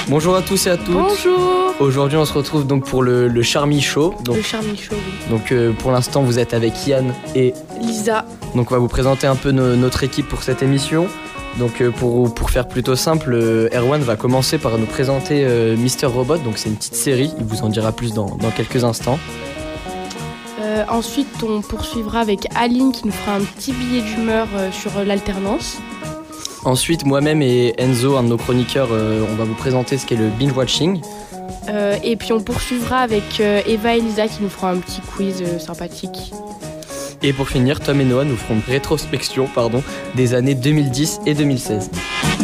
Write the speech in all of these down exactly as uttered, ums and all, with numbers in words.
Bonjour à tous et à toutes. Bonjour. Aujourd'hui, on se retrouve donc pour le, le Charmy Show. Donc, le Charmy Show, oui. Donc euh, pour l'instant, vous êtes avec Yann et Lisa. Donc on va vous présenter un peu no, notre équipe pour cette émission. Donc euh, pour, pour faire plutôt simple, euh, Erwan va commencer par nous présenter euh, Mister Robot. Donc c'est une petite série, il vous en dira plus dans, dans quelques instants. Euh, ensuite, on poursuivra avec Aline qui nous fera un petit billet d'humeur euh, sur euh, l'alternance. Ensuite, moi-même et Enzo, un de nos chroniqueurs, euh, on va vous présenter ce qu'est le binge-watching. Euh, et puis on poursuivra avec euh, Eva et Lisa qui nous fera un petit quiz euh, sympathique. Et pour finir, Tom et Noah nous feront une rétrospection pardon, des années deux mille dix et deux mille seize.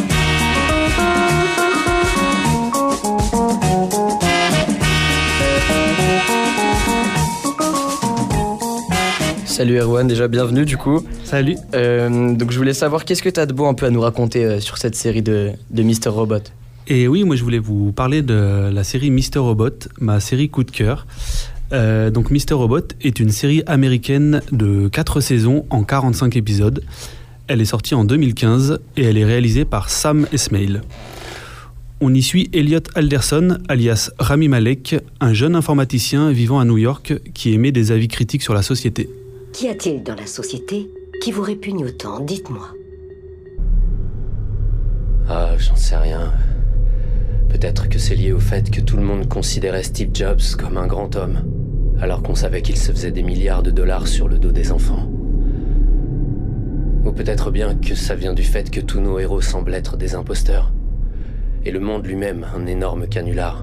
Salut Erwan, déjà bienvenue du coup. Salut. Euh, donc je voulais savoir, qu'est-ce que tu as de beau un peu à nous raconter euh, sur cette série de, de Mister Robot ? Et oui, moi je voulais vous parler de la série Mister Robot, ma série coup de cœur. Euh, donc Mister Robot est une série américaine de quatre saisons en quarante-cinq épisodes. Elle est sortie en deux mille quinze et elle est réalisée par Sam Esmail. On y suit Elliot Alderson, alias Rami Malek, un jeune informaticien vivant à New York qui émet des avis critiques sur la société. Qu'y a-t-il dans la société qui vous répugne autant ? Dites-moi. Ah, j'en sais rien. Peut-être que c'est lié au fait que tout le monde considérait Steve Jobs comme un grand homme, alors qu'on savait qu'il se faisait des milliards de dollars sur le dos des enfants. Ou peut-être bien que ça vient du fait que tous nos héros semblent être des imposteurs, et le monde lui-même un énorme canular.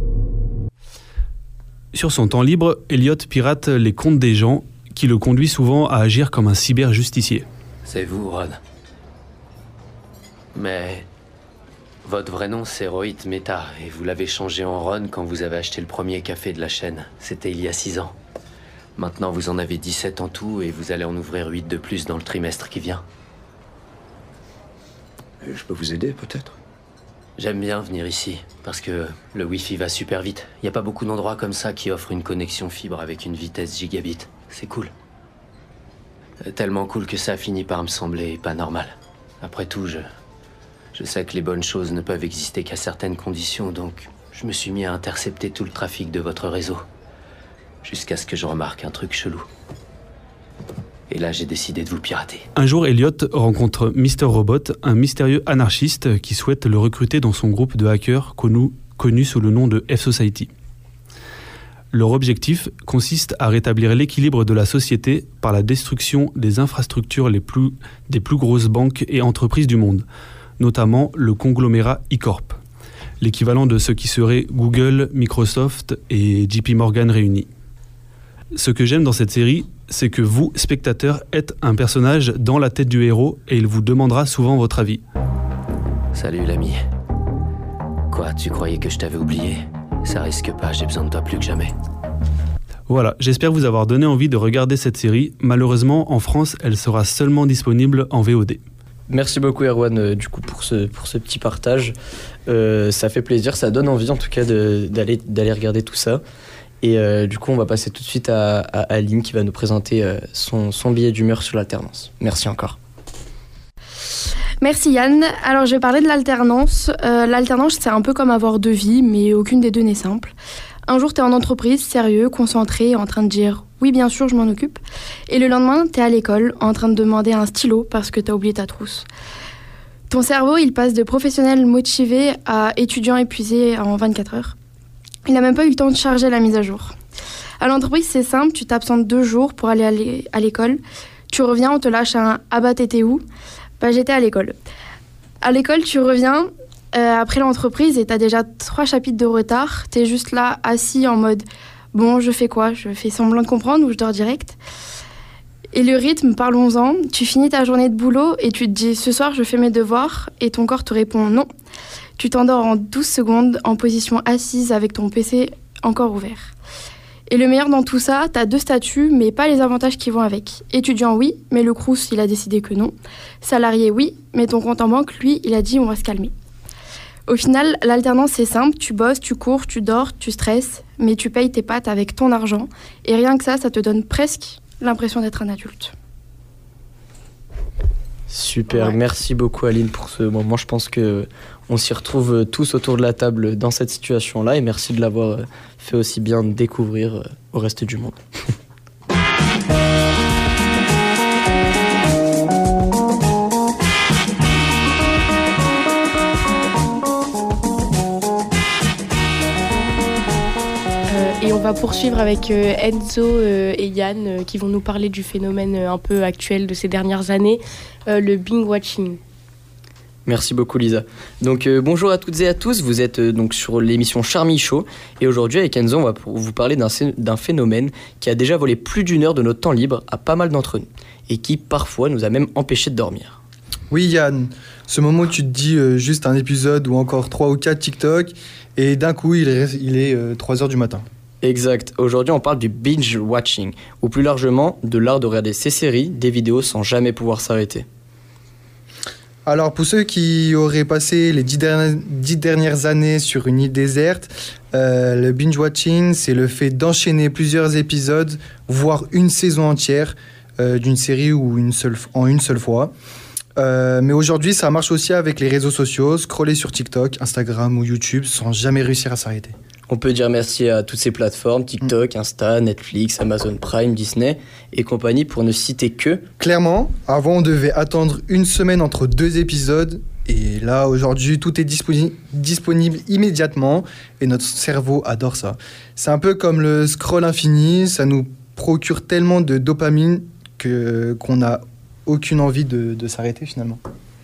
Sur son temps libre, Elliot pirate les comptes des gens, qui le conduit souvent à agir comme un cyber-justicier. C'est vous, Rod. Mais votre vrai nom, c'est Rohit Mehta, et vous l'avez changé en Ron quand vous avez acheté le premier café de la chaîne. C'était il y a six ans. Maintenant, vous en avez dix-sept en tout, et vous allez en ouvrir huit de plus dans le trimestre qui vient. Je peux vous aider, peut-être ? J'aime bien venir ici, parce que le Wi-Fi va super vite. Il n'y a pas beaucoup d'endroits comme ça qui offrent une connexion fibre avec une vitesse gigabit. C'est cool. Tellement cool que ça a fini par me sembler pas normal. Après tout, je... Je sais que les bonnes choses ne peuvent exister qu'à certaines conditions, donc je me suis mis à intercepter tout le trafic de votre réseau. Jusqu'à ce que je remarque un truc chelou. Et là, j'ai décidé de vous pirater. Un jour, Elliot rencontre Mister Robot, un mystérieux anarchiste qui souhaite le recruter dans son groupe de hackers connu, connu sous le nom de F-Society. Leur objectif consiste à rétablir l'équilibre de la société par la destruction des infrastructures les plus, des plus grosses banques et entreprises du monde, notamment le conglomérat E-Corp, l'équivalent de ce qui serait Google, Microsoft et J P Morgan réunis. Ce que j'aime dans cette série, c'est que vous, spectateurs, êtes un personnage dans la tête du héros et il vous demandera souvent votre avis. Salut l'ami. Quoi, tu croyais que je t'avais oublié ? Ça risque pas, j'ai besoin de toi plus que jamais. Voilà, j'espère vous avoir donné envie de regarder cette série. Malheureusement, en France, elle sera seulement disponible en V O D. Merci beaucoup Erwan euh, du coup pour ce, pour ce petit partage. Euh, ça fait plaisir, ça donne envie en tout cas de, d'aller, d'aller regarder tout ça. Et euh, du coup on va passer tout de suite à, à Aline qui va nous présenter euh, son, son billet d'humeur sur l'alternance. Merci encore. Merci Yann. Alors je vais parler de l'alternance. Euh, l'alternance c'est un peu comme avoir deux vies, mais aucune des deux n'est simple. Un jour t'es en entreprise, sérieux, concentré, en train de dire « oui bien sûr je m'en occupe ». Et le lendemain t'es à l'école, en train de demander un stylo parce que t'as oublié ta trousse. Ton cerveau il passe de professionnel motivé à étudiant épuisé en vingt-quatre heures. Il n'a même pas eu le temps de charger la mise à jour. À l'entreprise c'est simple, tu t'absentes deux jours pour aller à l'école. Tu reviens, on te lâche un « ah bah t'étais où ?» Bah j'étais à l'école. À l'école tu reviens... Euh, après l'entreprise et t'as déjà trois chapitres de retard, t'es juste là assis en mode bon je fais quoi, je fais semblant de comprendre ou je dors direct. Et le rythme, parlons-en, tu finis ta journée de boulot et tu te dis ce soir je fais mes devoirs et ton corps te répond non. Tu t'endors en douze secondes en position assise avec ton P C encore ouvert. Et le meilleur dans tout ça, t'as deux statuts mais pas les avantages qui vont avec. Étudiant oui, mais le Crous il a décidé que non. Salarié oui, mais ton compte en banque lui il a dit on va se calmer. Au final, l'alternance, c'est simple. Tu bosses, tu cours, tu dors, tu stresses, mais tu payes tes pâtes avec ton argent. Et rien que ça, ça te donne presque l'impression d'être un adulte. Super, Ouais. merci beaucoup Aline pour ce moment. Je pense que on s'y retrouve tous autour de la table dans cette situation-là et merci de l'avoir fait aussi bien découvrir au reste du monde. Et on va poursuivre avec euh, Enzo euh, et Yann euh, qui vont nous parler du phénomène euh, un peu actuel de ces dernières années, euh, le binge watching. Merci beaucoup Lisa. Donc euh, bonjour à toutes et à tous, vous êtes euh, donc sur l'émission Charmy Show et aujourd'hui avec Enzo on va pour vous parler d'un, d'un phénomène qui a déjà volé plus d'une heure de notre temps libre à pas mal d'entre nous et qui parfois nous a même empêchés de dormir. Oui Yann, ce moment où tu te dis euh, juste un épisode ou encore trois ou quatre TikTok et d'un coup il est, il est euh, trois heures du matin. Exact, aujourd'hui on parle du binge watching ou plus largement de l'art de regarder ces séries, des vidéos sans jamais pouvoir s'arrêter. Alors pour ceux qui auraient passé les dix dernières, dix dernières années sur une île déserte, euh, le binge watching c'est le fait d'enchaîner plusieurs épisodes, voire une saison entière euh, d'une série ou une seule, en une seule fois. Euh, mais aujourd'hui ça marche aussi avec les réseaux sociaux, scroller sur TikTok, Instagram ou YouTube sans jamais réussir à s'arrêter. On peut dire merci à toutes ces plateformes, TikTok, Insta, Netflix, Amazon Prime, Disney et compagnie pour ne citer que... Clairement, avant on devait attendre une semaine entre deux épisodes et là aujourd'hui tout est disponi- disponible immédiatement et notre cerveau adore ça. C'est un peu comme le scroll infini, ça nous procure tellement de dopamine que, qu'on n'a aucune envie de, de s'arrêter finalement.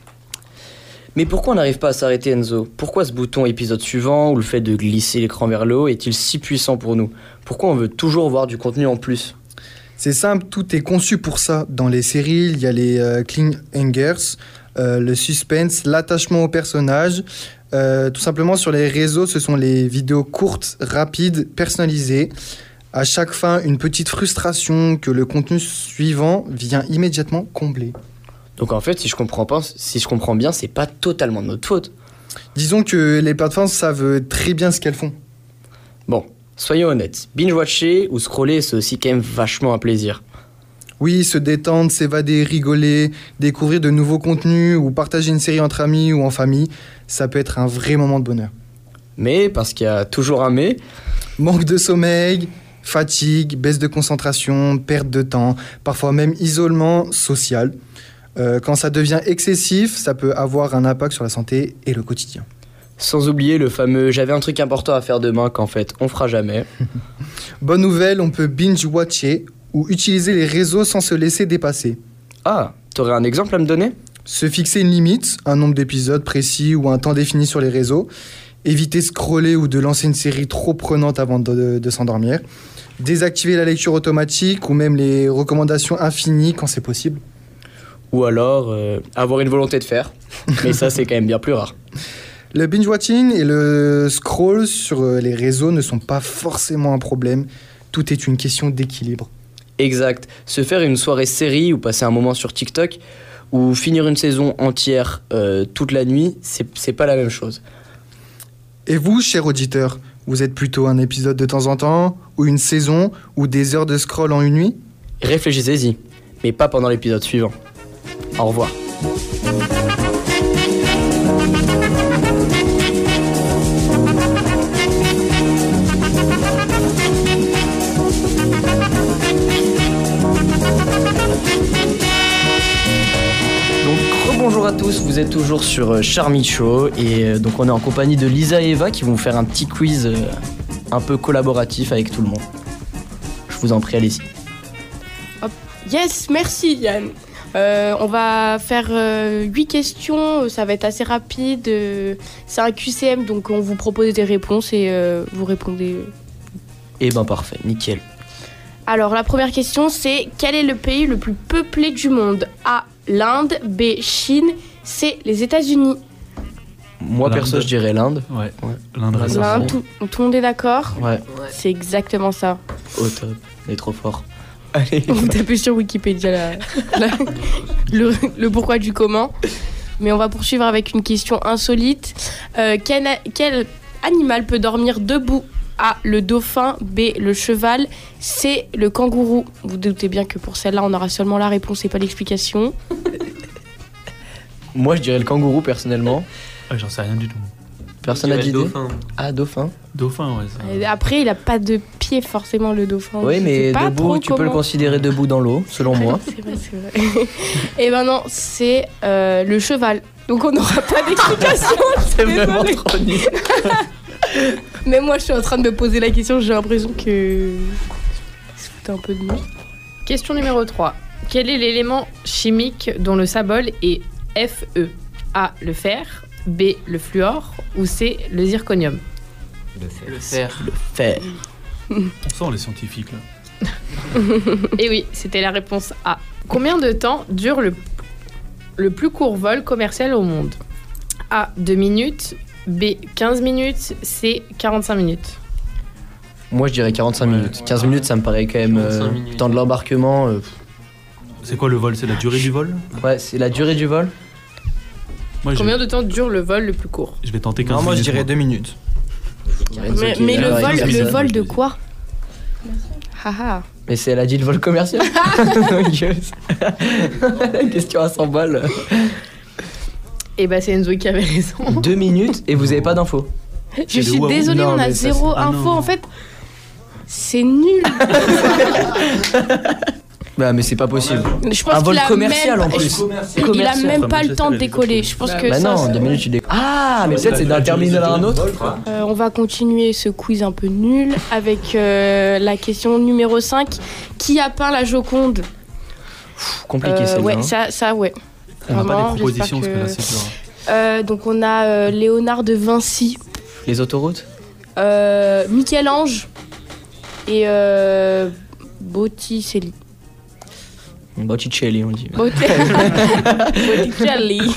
Mais pourquoi on n'arrive pas à s'arrêter Enzo ? Pourquoi ce bouton épisode suivant ou le fait de glisser l'écran vers le haut est-il si puissant pour nous ? Pourquoi on veut toujours voir du contenu en plus ? C'est simple, tout est conçu pour ça. Dans les séries, il y a les euh, cliffhangers, euh, le suspense, l'attachement au personnage. Euh, tout simplement, sur les réseaux, ce sont les vidéos courtes, rapides, personnalisées. À chaque fin, une petite frustration que le contenu suivant vient immédiatement combler. Donc en fait, si je comprends pas, si je comprends bien, c'est pas totalement de notre faute. Disons que les plateformes savent très bien ce qu'elles font. Bon, soyons honnêtes, binge-watcher ou scroller, c'est aussi quand même vachement un plaisir. Oui, se détendre, s'évader, rigoler, découvrir de nouveaux contenus ou partager une série entre amis ou en famille, ça peut être un vrai moment de bonheur. Mais, parce qu'il y a toujours un mais, Manque de sommeil, fatigue, baisse de concentration, perte de temps, parfois même isolement social. Euh, quand ça devient excessif, ça peut avoir un impact sur la santé et le quotidien. sans oublier le fameux « j'avais un truc important à faire demain » qu'en fait on fera jamais. Bonne nouvelle, on peut binge-watcher ou utiliser les réseaux sans se laisser dépasser. Ah, t'aurais un exemple à me donner ? Se fixer une limite, un nombre d'épisodes précis ou un temps défini sur les réseaux. Éviter scroller ou de lancer une série trop prenante avant de, de, de s'endormir. Désactiver la lecture automatique ou même les recommandations infinies quand c'est possible. Ou alors euh, avoir une volonté de faire, mais ça c'est quand même bien plus rare. Le binge-watching et le scroll sur les réseaux ne sont pas forcément un problème. Tout est une question d'équilibre. Exact. Se faire une soirée série ou passer un moment sur TikTok ou finir une saison entière euh, toute la nuit, c'est, c'est pas la même chose. Et vous, chers auditeurs, vous êtes plutôt un épisode de temps en temps, ou une saison, ou des heures de scroll en une nuit ? Réfléchissez-y, mais pas pendant l'épisode suivant. Au revoir. Bonjour à tous, vous êtes toujours sur Charmy Show et donc on est en compagnie de Lisa et Eva qui vont faire un petit quiz un peu collaboratif avec tout le monde. Je vous en prie, allez-y. Hop. Yes, merci Yann. Euh, on va faire euh, huit questions, ça va être assez rapide. Euh, c'est un Q C M, donc on vous propose des réponses et euh, vous répondez. Eh ben parfait, nickel. Alors la première question c'est quel est le pays le plus peuplé du monde ? A. L'Inde, B. Chine, C. Les États-Unis. Moi L'Inde. perso je dirais l'Inde. Ouais, Ouais. l'Inde reste. L'Inde, tout, tout le monde est d'accord ? Ouais, C'est exactement ça. au top, on est trop fort. Allez. Vous tapez sur Wikipédia la- la- le, le pourquoi du comment. Mais on va poursuivre avec une question insolite. Euh, quel, a- quel animal peut dormir debout ? A. Le dauphin. B. Le cheval. C. Le kangourou. Vous doutez bien que pour celle-là, on aura seulement la réponse et pas l'explication. Moi, je dirais le kangourou, personnellement. Ah, j'en sais rien du tout. Personne n'a Je dirais d'idée. dauphin. Ah, dauphin. Dauphin, ouais. ça- Et après, il a pas de pied forcément, le dauphin. Oui, Je mais sais pas debout, trop tu peux le comment. considérer debout dans l'eau, selon moi. C'est vrai, c'est vrai. Et ben non, c'est euh, le cheval. Donc on n'aura pas d'explication. C'est vraiment Désolée. trop nul. Mais moi, je suis en train de me poser la question. J'ai l'impression que c'est un peu de nous. Question numéro trois. Quel est l'élément chimique dont le symbole est Fe? A. Le fer. B. Le fluor. Ou C. Le zirconium. Le fer. Le fer. Le fer. On sent les scientifiques là. Et oui, c'était la réponse A. Combien de temps dure le, le plus court vol commercial au monde? A. deux minutes. B. quinze minutes. C. quarante-cinq minutes. Moi, je dirais quarante-cinq Ouais. minutes. quinze minutes, ça me paraît quand même. quarante-cinq Euh, minutes. temps de l'embarquement. euh, C'est quoi le vol? C'est la durée du vol? ouais, c'est la durée du vol. Moi, je, Combien de temps dure le vol le plus court? je vais tenter quinze Non, moi je minutes, dirais deux minutes. Renzo Mais, qui est mais le là, vol, il le personne. vol de quoi? Haha. Mais c'est, elle a dit le vol commercial. Donc, euh, question à cent balles. Et bah c'est Enzo qui avait raison. Deux minutes et vous avez pas d'infos. Je C'est suis le Wahoo. désolée, Non, on a mais ça, zéro c'est- ah info. non. En fait, c'est nul. Bah, mais c'est pas possible. Je pense Un vol qu'il a commercial même, en plus. Il a Commercial. même pas Enfin, le temps de Manchester, décoller. Je pense que Bah ça. non, ça- deux minutes, tu décolles. Ah, mais peut-être c'est d'un terminal à un autre. Euh, on va continuer ce quiz un peu nul avec euh, la question numéro cinq. Qui a peint la Joconde? Pff, compliqué Euh, celle-là. Ouais, hein. ça, ça, ouais. On n'a pas Vraiment, des propositions parce j'espère que là que- c'est dur. Euh, donc on a euh, Léonard de Vinci, Les autoroutes. euh, Michel-Ange et euh, Botticelli. Botticelli, on dit. Bott- Botticelli.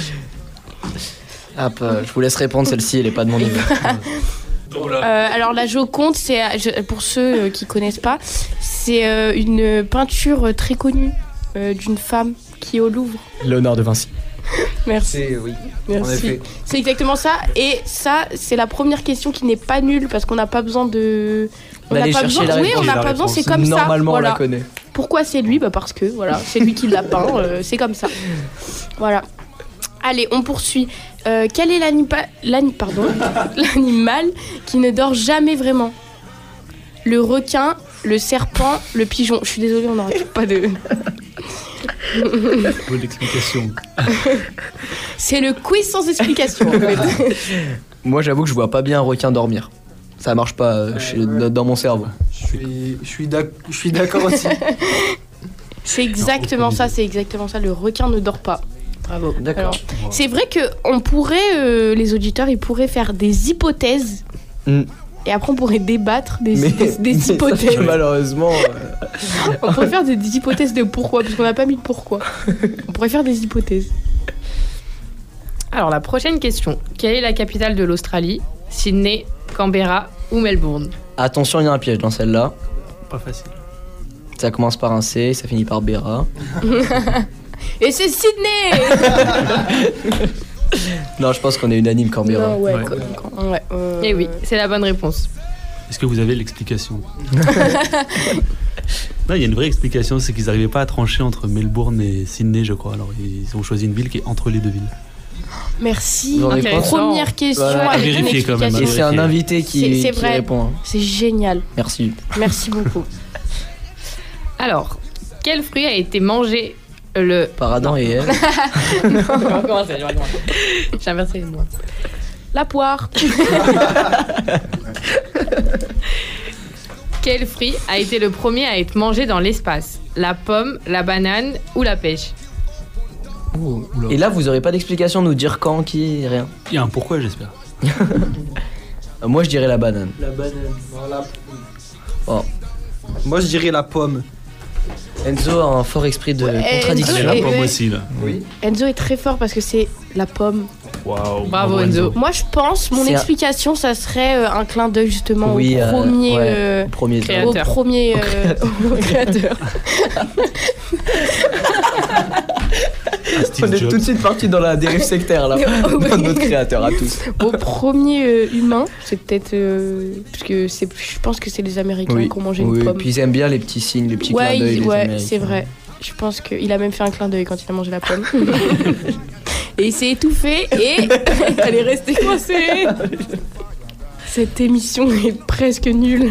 Hop, euh, je vous laisse répondre, celle-ci, elle est pas de mon niveau. Euh, alors la Joconde, c'est je- pour ceux euh, qui connaissent pas, c'est euh, une peinture très connue euh, d'une femme qui est au Louvre. Léonard de Vinci. Merci. C'est oui. Merci. En effet. C'est exactement ça. Et ça, c'est la première question qui n'est pas nulle parce qu'on n'a pas besoin de. On n'a D'aller pas chercher besoin. la Oui, réponse. on n'a La pas besoin. réponse. C'est comme ça. Normalement, Voilà. on la connaît. Pourquoi c'est lui? Bah parce que voilà, c'est lui qui l'a peint. euh, c'est comme ça. Voilà. Allez, on poursuit. Euh, quel est l'animal, pardon, l'animal qui ne dort jamais vraiment? Le requin, le serpent, le pigeon. Je suis désolée, on n'aurait pas de. Bonne explication. C'est le quiz sans explication. En fait. Moi, j'avoue que je vois pas bien un requin dormir. Ça marche pas euh, chez- dans mon cerveau. Je suis, je suis d'ac- je suis d'accord aussi. C'est exactement ça. C'est exactement ça. Le requin ne dort pas. Bravo. D'accord. Alors, c'est vrai que on pourrait, euh, les auditeurs, ils pourraient faire des hypothèses. Mm. Et après, on pourrait débattre des, Mais, des- des mais ça, hypothèses. malheureusement, euh, On pourrait faire des, des hypothèses de pourquoi, parce qu'on n'a pas mis de pourquoi. On pourrait faire des hypothèses. Alors la prochaine question. Quelle est la capitale de l'Australie? Sydney, Canberra ou Melbourne? attention, il y a un piège dans celle-là. Pas facile. Ça commence par un C, ça finit par Béra. Et c'est Sydney. Non, je pense qu'on est unanime Canberra. Non, ouais, Ouais. quand- quand- ouais, euh, Eh oui, c'est la bonne réponse. Est-ce que vous avez l'explication? Non, il y a une vraie explication, c'est qu'ils n'arrivaient pas à trancher entre Melbourne et Sydney, je crois. Alors ils ont choisi une ville qui est entre les deux villes. Merci. Vous en avez pas Première question Voilà. avec À une vérifier quand même, explication. Et c'est un vérifier. invité qui, C'est- c'est qui vrai. répond. C'est génial. Merci. Merci beaucoup. Alors, quel fruit a été mangé le... Par Adam et Ève. Non, on va recommencer, je vais recommencer. J'ai inversé les mots. La poire. Quel fruit a été le premier à être mangé dans l'espace? La pomme, la banane ou la pêche? Ouh, oula. Et là, vous aurez pas d'explication, nous dire quand, qui, rien. Il y a un pourquoi, j'espère. Euh, Moi, je dirais la banane. La banane. Voilà. Oh. Moi je dirais la pomme. Enzo a un fort esprit de Ouais, contradiction. C'est Enzo la Et- pomme ouais. aussi, là. Oui. Enzo est très fort parce que c'est la pomme. Waouh. Bravo, Enzo. Moi, je pense, mon C'est un- explication, ça serait euh, un clin d'œil justement Oui, au euh, premier, ouais, euh, au premier Créateur. au premier euh, au créateur. Ah, Steve On est Jobs. tout de suite parti dans la dérive sectaire là. Dans notre créateur à tous. Au premier euh, humain, c'est peut-être euh, parce que c'est, je pense que c'est les Américains Oui, qui ont mangé oui, une pomme. puis ils aiment bien les petits signes, les petits clins ouais, d'œil. il- les ouais, Américains. c'est vrai. Je pense qu'il a même fait un clin d'œil quand il a mangé la pomme. Et il s'est étouffé et elle est restée coincée. Cette émission est presque nulle.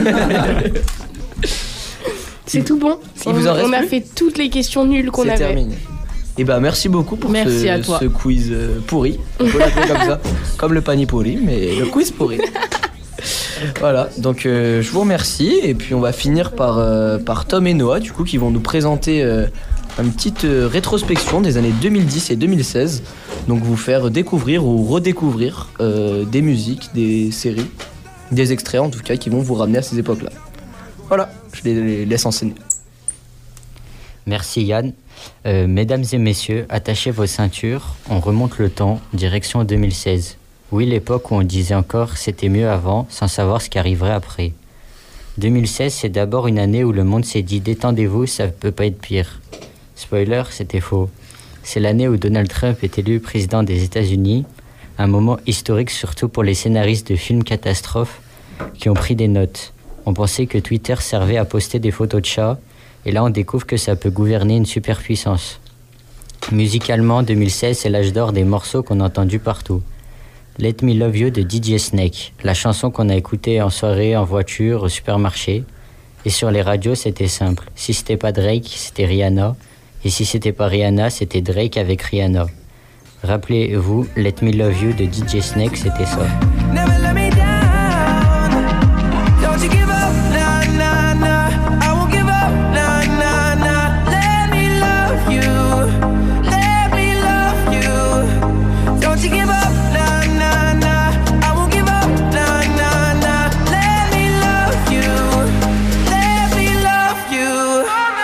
C'est tout bon. Il vous en reste On a plus fait toutes les questions nulles qu'on C'est avait. terminé. Et bah merci beaucoup pour Merci ce, à toi. ce quiz euh, pourri. On peut l'appeler comme ça, comme le panier pourri, mais le quiz pourri. Voilà, donc euh, je vous remercie et puis on va finir par, euh, par Tom et Noah du coup qui vont nous présenter euh, une petite euh, rétrospection des années deux mille dix et deux mille seize. Donc vous faire découvrir ou redécouvrir euh, des musiques, des séries, des extraits en tout cas qui vont vous ramener à ces époques-là. Voilà, je les, les laisse enseigner. Merci Yann. Euh, mesdames et messieurs, attachez vos ceintures, on remonte le temps, direction deux mille seize. Oui, l'époque où on disait encore c'était mieux avant, sans savoir ce qui arriverait après. deux mille seize, c'est d'abord une année où le monde s'est dit détendez-vous, ça peut pas être pire. Spoiler, c'était faux. C'est l'année où Donald Trump est élu président des États-Unis, un moment historique surtout pour les scénaristes de films catastrophes qui ont pris des notes. On pensait que Twitter servait à poster des photos de chats, et là on découvre que ça peut gouverner une superpuissance. Musicalement, deux mille seize, c'est l'âge d'or des morceaux qu'on a entendus partout. Let Me Love You de D J Snake, la chanson qu'on a écoutée en soirée, en voiture, au supermarché. Et sur les radios, c'était simple. Si c'était pas Drake, c'était Rihanna. Et si c'était pas Rihanna, c'était Drake avec Rihanna. Rappelez-vous, Let Me Love You de D J Snake, c'était ça. Never let me down. Don't you give up, nah, nah, nah. I won't give up, nah, nah, nah. Let me love you. Let me love you. Don't you give up, nah, nah, nah. I won't give up, nah, nah, nah. Let me love you. Let me love you.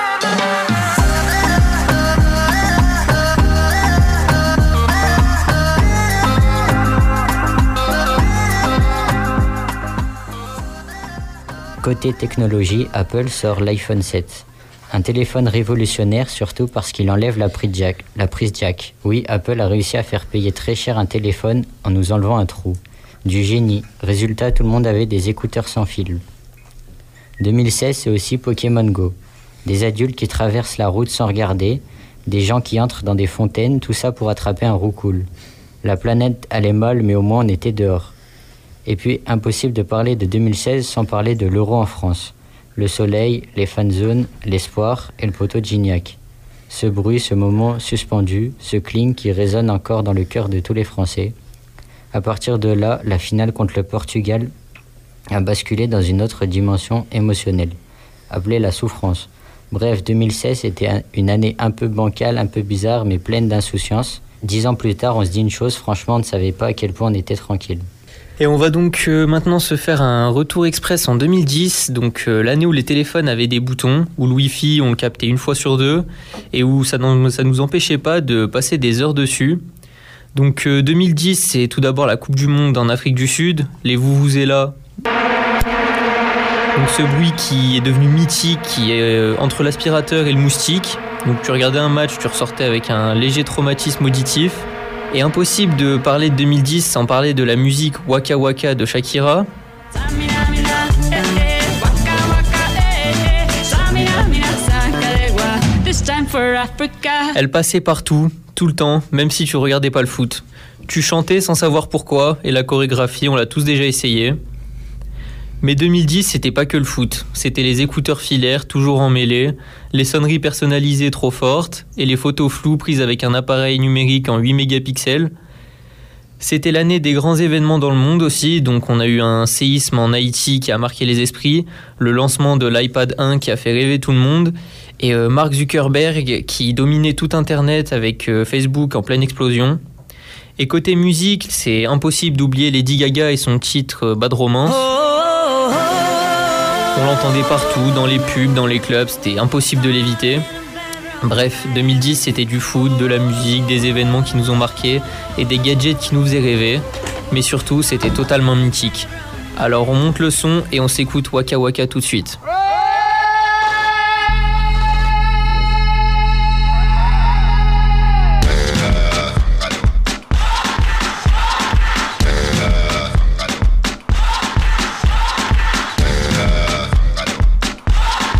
Côté technologie, Apple sort l'iPhone sept. Un téléphone révolutionnaire surtout parce qu'il enlève la prise jack. La prise jack. Oui, Apple a réussi à faire payer très cher un téléphone en nous enlevant un trou. Du génie. Résultat, tout le monde avait des écouteurs sans fil. deux mille seize, c'est aussi Pokémon Go. Des adultes qui traversent la route sans regarder, des gens qui entrent dans des fontaines, tout ça pour attraper un roucoule. La planète allait mal, mais au moins on était dehors. Et puis, impossible de parler de deux mille seize sans parler de l'euro en France. Le soleil, les fan zones, l'espoir et le poteau de Gignac. Ce bruit, ce moment suspendu, ce cling qui résonne encore dans le cœur de tous les Français. À partir de là, la finale contre le Portugal a basculé dans une autre dimension émotionnelle, appelée la souffrance. Bref, deux mille seize était un, une année un peu bancale, un peu bizarre, mais pleine d'insouciance. Dix ans plus tard, on se dit une chose, franchement, on ne savait pas à quel point on était tranquille. Et on va donc euh, maintenant se faire un retour express en deux mille dix, donc euh, l'année où les téléphones avaient des boutons, où le Wi-Fi on le captait une fois sur deux, et où ça ne ça nous empêchait pas de passer des heures dessus. Donc euh, deux mille dix, c'est tout d'abord la Coupe du Monde en Afrique du Sud, les Vuvuzela. Donc ce bruit qui est devenu mythique, qui est euh, entre l'aspirateur et le moustique. Donc tu regardais un match, tu ressortais avec un léger traumatisme auditif. Et impossible de parler de deux mille dix sans parler de la musique Waka Waka de Shakira. Elle passait partout, tout le temps, même si tu regardais pas le foot. Tu chantais sans savoir pourquoi, et la chorégraphie, on l'a tous déjà essayé. Mais deux mille dix, c'était pas que le foot. C'était les écouteurs filaires, toujours emmêlés, les sonneries personnalisées trop fortes, et les photos floues prises avec un appareil numérique en huit mégapixels. C'était l'année des grands événements dans le monde aussi, donc on a eu un séisme en Haïti qui a marqué les esprits, le lancement de l'iPad un qui a fait rêver tout le monde, et euh, Mark Zuckerberg qui dominait tout Internet avec euh, Facebook en pleine explosion. Et côté musique, c'est impossible d'oublier Lady Gaga et son titre euh, Bad Romance. On l'entendait partout, dans les pubs, dans les clubs, c'était impossible de l'éviter. Bref, deux mille dix, c'était du foot, de la musique, des événements qui nous ont marqués et des gadgets qui nous faisaient rêver. Mais surtout, c'était totalement mythique. Alors on monte le son et on s'écoute Waka Waka tout de suite.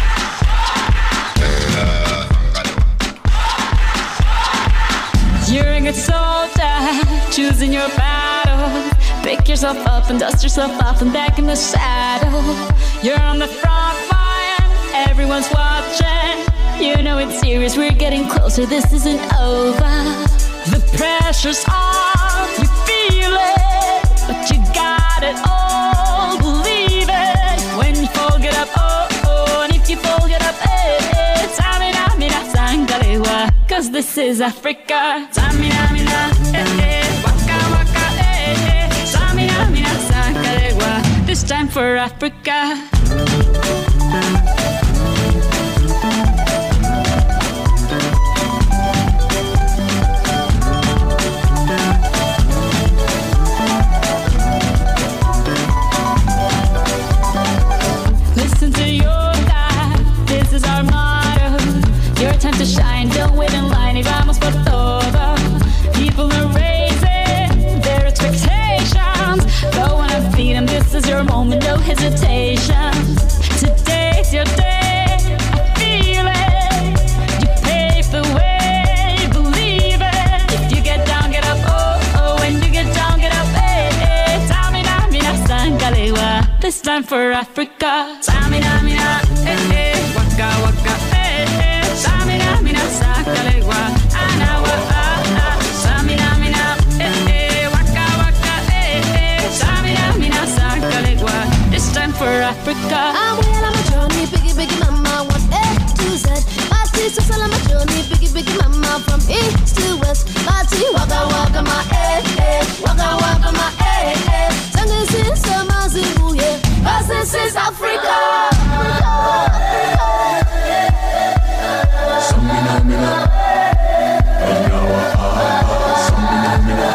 You're wearing a soldier, choosing your battle. Pick yourself up and dust yourself off and back in the saddle. You're on the front line, everyone's watching. You know it's serious, we're getting closer, this isn't over. The pressure's on, you feel it, but you got it all, believe it. When you fall, get up, oh, oh, and if you fall, get up, eh, eh. Samina, mina, sangalewa, cause this is Africa. Samina, mina, eh, eh, waka, waka, eh, eh. Samina, mina, sangalewa, this time for Africa. Time to shine, don't wait in line, y vamos por todo. People are raising their expectations. Go on and feed them, this is your moment, no hesitation. Today's your day, I feel it. You pave the way, believe it. If you get down, get up, oh, oh. When you get down, get up, eh, eh. Samina, mina, sangalewa, this time for Africa. Samina, mina, eh, eh. Waka, waka, eh, eh. Samina, mina, sangalewa, anawa, ah, ah. Samina, mina, eh, eh. Waka, waka, eh, eh. Samina, mina, sangalewa, this time for Africa. I'm well on my journey, biggie, biggie, mama, one A to Z. My teacher said on my journey, biggie, biggie, mama, from east to west. My tea, waka, waka, my eh, eh. Waka, waka, my eh, eh. Sangin' since summer, Zimbabwe, yeah. Cause this is Africa. Samina, mina, anawa, ah, ah. Samina, mina,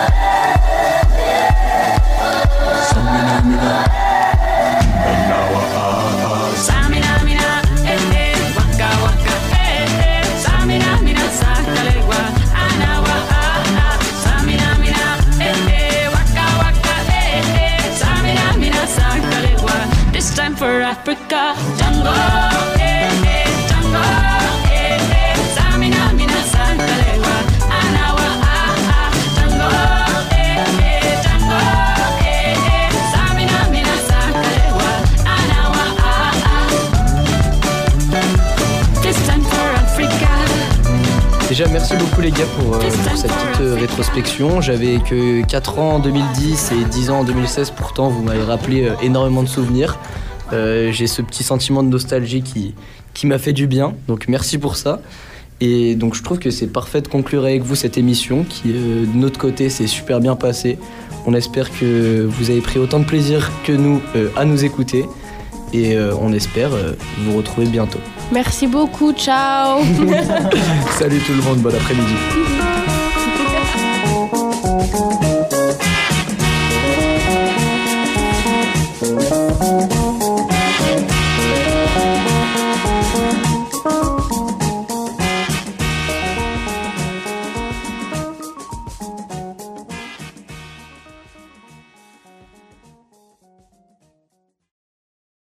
Samina, mina, anawa, ah, ah. Samina, mina, eh, eh. Waka, waka, eh, eh. Samina, mina, sangalewa, anawa, ah, ah. Samina, mina, eh, eh. Waka, waka, eh, eh. Samina, mina, sangalewa, this time for Africa. Jungle, eh, eh. Jungle, eh, eh. Samina, mina, sangalewa, anawa, ah, ah. Jungle, eh, eh. Jungle, eh, eh. Samina, mina, sangalewa, anawa, ah, ah. This time for Africa. Déjà, merci beaucoup les gars pour, euh, pour cette petite euh, rétrospection. J'avais que quatre ans en deux mille dix et dix ans en deux mille seize, pourtant vous m'avez rappelé euh, énormément de souvenirs. Euh, j'ai ce petit sentiment de nostalgie qui, qui m'a fait du bien, donc merci pour ça. Et donc je trouve que c'est parfait de conclure avec vous cette émission qui, euh, de notre côté, s'est super bien passée. On espère que vous avez pris autant de plaisir que nous euh, à nous écouter. Et euh, on espère euh, vous retrouver bientôt. Merci beaucoup, ciao. Salut tout le monde, bon après-midi.